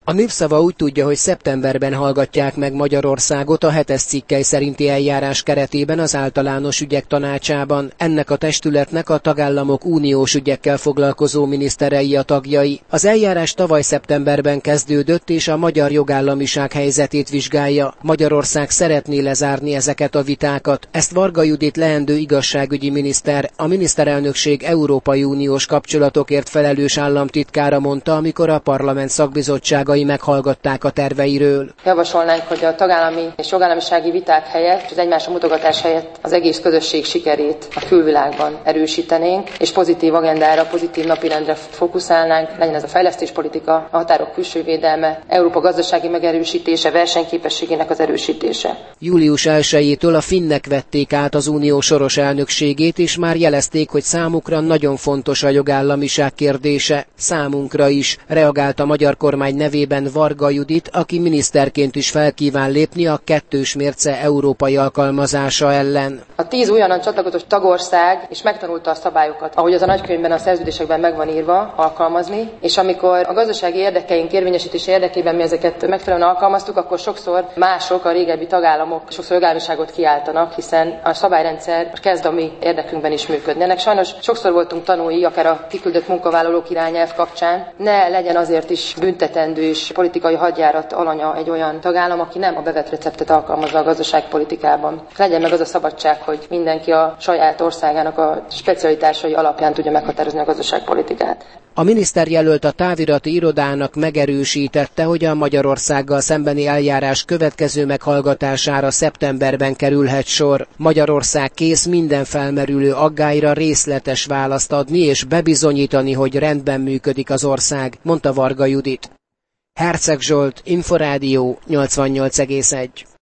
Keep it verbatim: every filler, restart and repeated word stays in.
A Népszava úgy tudja, hogy szeptemberben hallgatják meg Magyarországot a hetes cikkely szerinti eljárás keretében az Általános Ügyek Tanácsában. Ennek a testületnek a tagállamok uniós ügyekkel foglalkozó miniszterei a tagjai. Az eljárás tavaly szeptemberben kezdődött, és a magyar jogállamiság helyzetét vizsgálja. Magyarország szeretné lezárni ezeket a vitákat. Ezt Varga Judit leendő igazságügyi miniszter, a miniszterelnökség Európai Uniós kapcsolatokért felelős államtitkára mondta, amikor a parlament szakbizottságai meghallgatták a terveiről. Javasolnánk, hogy a tagállami és jogállamisági viták helyett, az egymásra mutogatás helyett az egész közösség sikerét a külvilágban erősítenénk, és pozitív agendára, pozitív napirendre fókuszálnánk, legyen ez a fejlesztéspolitika, a határok külső védelme, Európa gazdasági megerősítése, versenyképességének az erősítése. július elsejétől a finnek vették át az unió soros elnökségét, és már jelezték, hogy számukra nagyon fontos a jogállamiság kérdése. Számunkra is, reagált a magyar kormány nevében Varga Judit, aki miniszterként is felkíván lépni a kettős mérce európai alkalmazása ellen. A tíz újonnan csatlakozott tagország és megtanulta a szabályokat, ahogy az a nagykönyvben, a szerződésekben meg van írva, alkalmazni, és amikor a gazdasági érdekeink érvényesítése érdekében mi ezeket megfelelően alkalmaztuk, akkor sokszor mások, a régebbi tagállamok sokszor jogállamiságot kiáltanak, hiszen a szabályrendszer kezd a mi érdekünkben is működni. Ennek sajnos sokszor voltunk tanúi, akár a kiküldött munkavállalók irányelv kapcsán. Ne legyen azért is büntetendő és politikai hadjárat alanya egy olyan tagállam, aki nem a bevett receptet alkalmazza a gazdaságpolitikában. Legyen meg az a szabadság, hogy mindenki a saját országának a specialitásai alapján tudja meghatározni a gazdaságpolitikát. A miniszterjelölt a távirati irodának megerősítette, hogy a Magyarországgal szembeni eljárás következő meghallgatására szeptemberben kerülhet sor. Magyarország kész minden felmerülő aggályra részletes választ adni és bebizonyítani, hogy rendben működik az ország, mondta Varga Judit. Herceg Zsolt, Inforádió nyolcvannyolc egész egy.